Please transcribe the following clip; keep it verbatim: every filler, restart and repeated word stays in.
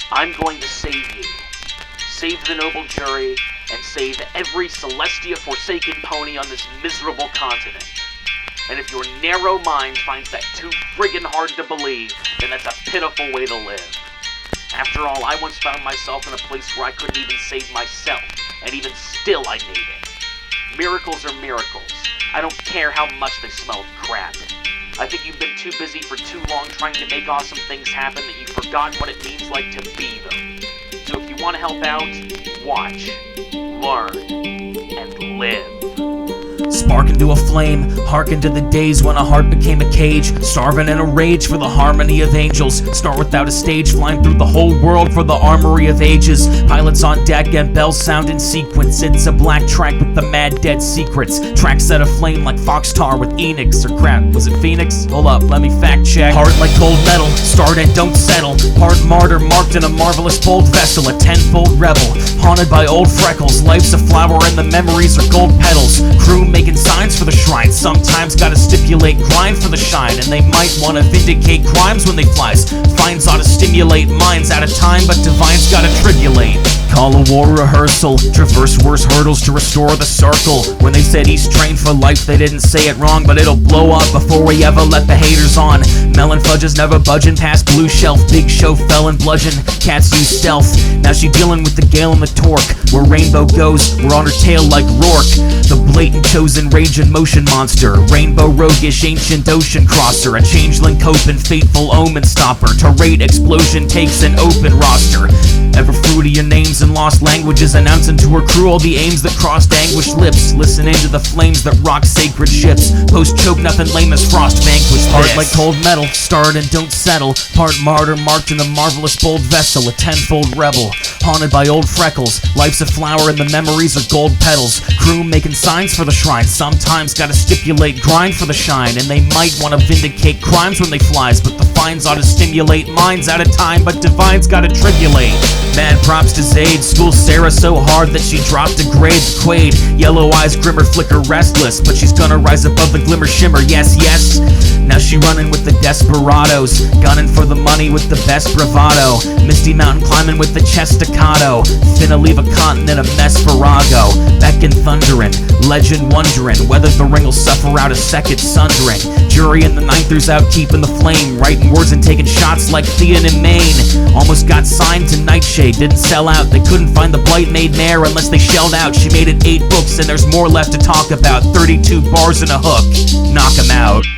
I'm going to save you. Save the noble jury, and save every Celestia Forsaken pony on this miserable continent. And if your narrow mind finds that too friggin' hard to believe, then that's a pitiful way to live. After all, I once found myself in a place where I couldn't even save myself, and even still I made it. Miracles are miracles. I don't care how much they smell of crap. I think you've been too busy for too long trying to make awesome things happen that you've forgotten what it means like to be them. So if you want to help out, watch, learn, and live. Spark into a flame, hearken to the days when a heart became a cage, starving in a rage for the harmony of angels. Start without a stage, flying through the whole world for the armory of ages. Pilots on deck and bells sound in sequence. It's a black track with the mad dead secrets. Tracks set aflame like Foxtar with Enix, or crap, was it Phoenix? Hold up, let me fact check. Hard like cold metal, start and don't settle. Hard martyr marked in a marvelous bold vessel, a tenfold rebel, haunted by old freckles. Life's a flower and the memories are gold petals. Crew making signs for the shrine, sometimes gotta stipulate grind for the shine, and they might wanna vindicate crimes when they flies. Fines ought to stimulate minds at a time, but divines gotta tribulate. Call a war rehearsal, traverse worse hurdles to restore the circle. When they said he's trained for life, they didn't say it wrong, but it'll blow up before we ever let the haters on. Melon fudges never budging past blue shelf. Big show fell and bludgeon, cats use stealth. Now she dealing with the gale and the torque. Where Rainbow goes, we're on her tail like Rourke. The blatant chosen rage and motion monster, rainbow roguish ancient ocean crosser, a changeling cope and fateful omen stopper. To rate explosion takes an open roster. Ever fruitier names and lost languages, announcing to her crew all the aims that crossed anguished lips. Listen into the flames that rock sacred ships. Post choke nothing lame as frost vanquish this. Hard like cold metal, start and don't settle. Part martyr marked in a marvelous bold vessel, a tenfold rebel, haunted by old freckles. Life's a flower and the memories are gold petals. Crew making signs for the shrine, sometimes gotta stipulate grind for the shine, and they might wanna vindicate crimes when they flies, but the fines ought to stimulate minds at a time, but divines gotta tribulate. Mad props to Zayd, school Sarah so hard that she dropped a grade. Quaid, yellow eyes grimmer flicker restless, but she's gonna rise above the glimmer shimmer, yes, yes. Now she running with the desperados, gunning for the money with the best bravado. Misty mountain climbing with the chest staccato, finna leave a continent a mess Farago. Back in thundering, legend wondering whether the ring will suffer out a second sundering. Jury in the ninthers out keeping the flame, writing words and taking shots like Theon in Maine. Almost got signed to Nightshade, didn't sell out. They couldn't find the Blight Maid Mare unless they shelled out. She made it eight books and there's more left to talk about. thirty-two bars and a hook, knock 'em out.